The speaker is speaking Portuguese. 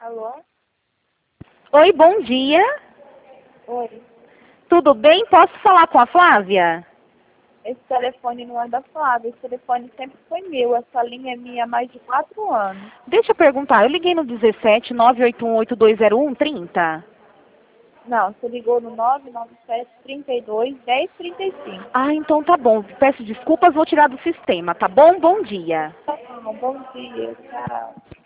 Alô? Oi, bom dia. Oi. Tudo bem? Posso falar com a Flávia? Esse telefone não é da Flávia, esse telefone sempre foi meu. Essa linha é minha há mais de 4 anos. Deixa eu perguntar, eu liguei no 17 9818201 30. Não, você ligou no 997 32 10 35. Ah, então tá bom. Peço desculpas, vou tirar do sistema, tá bom? Bom dia. Tá bom, bom dia, tchau.